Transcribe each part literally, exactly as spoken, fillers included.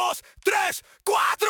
dos, tres, cuatro.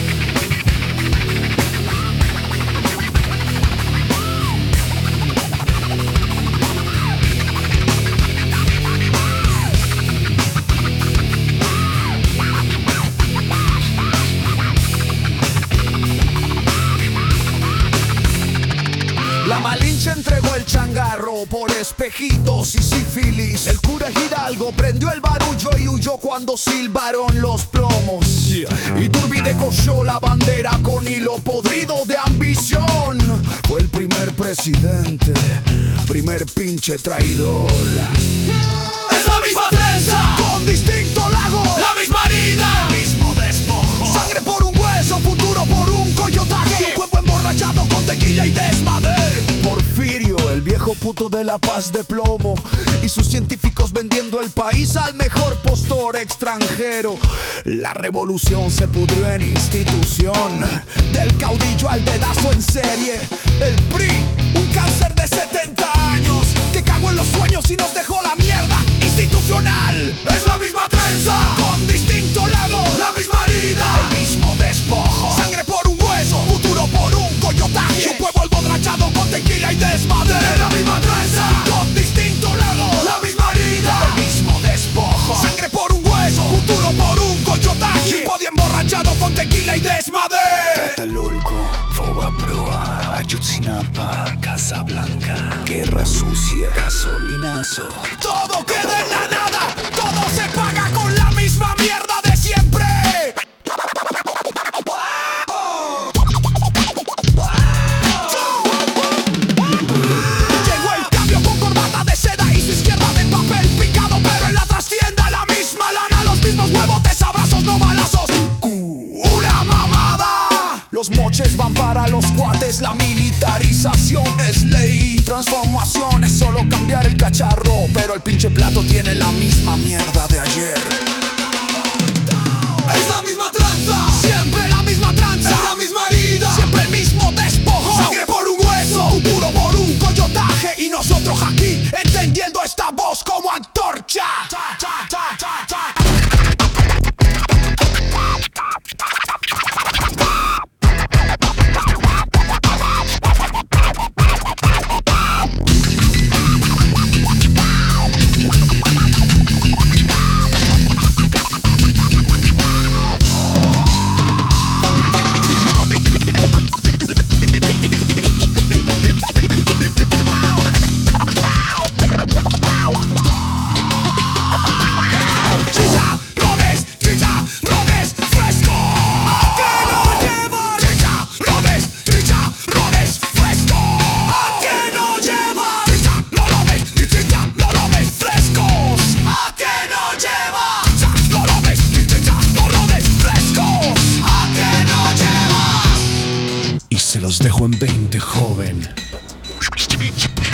La Malinche entregó el changarro por espejitos y sífilis. El cura Hidalgo prendió el barullo y huyó cuando silbaron los plomos. Iturbide cosió la bandera con hilo podrido de ambición. Fue el primer presidente, primer pinche traidor. Es la misma trenza, Con distinto lago, la misma herida, el mismo despojo. sangre por un hueso, futuro por un coyotaje. Un cuerpo emborrachado con tequila y desmadre. Porfirio, el viejo puto de la paz de plomo, y sus científicos vendiendo el país al mejor postor extranjero. La revolución se pudrió en institución, del caudillo al dedazo en serie. El P R I, un cáncer de setenta años, que cagó en los sueños y nos dejó la mierda institucional. Es la misma trenza, Con distinto lado, la misma herida, el mismo despojo. Sangre por un hueso, futuro por un coyotaje. Y un pueblo emborrachado con tequila y desmadre. es la misma trenza, Con distinto lado, la misma herida, el mismo despojo. Sangre por un hueso, futuro por un coyotaje. Y un podio emborrachado con tequila y desmadre. Tlatelolco, Fobaproa, Ayotzinapa, Casablanca, Guerra Sucia, Gasolinazo. Todo queda en la nada, todo se paga con la misma mierda de siempre. Llegó el cambio con corbata de seda y su izquierda de papel picado, pero en la trastienda la misma lana, los mismos huevotes, abrazos, no balazos. Una mamada. Los moches van para los cuates, la militarización es ley. Transformación es solo cambiar el cacharro, pero el pinche plato tiene la misma mierda de ayer. es la misma trenza, Siempre la misma tranza, es la misma herida, siempre el mismo despojo. sangre por un hueso, futuro por un coyotaje. Y nosotros aquí entendiendo esta voz como antorcha. chicharrones, chicharrones frescos. Que no llevan, Chicharrones, chicharrones frescos. que no llevan, Chicharrones y chicharrones frescos. a que no llevan, Chicharrones y chicharrones frescos. a que no llevan. Y se los dejo en veinte, joven.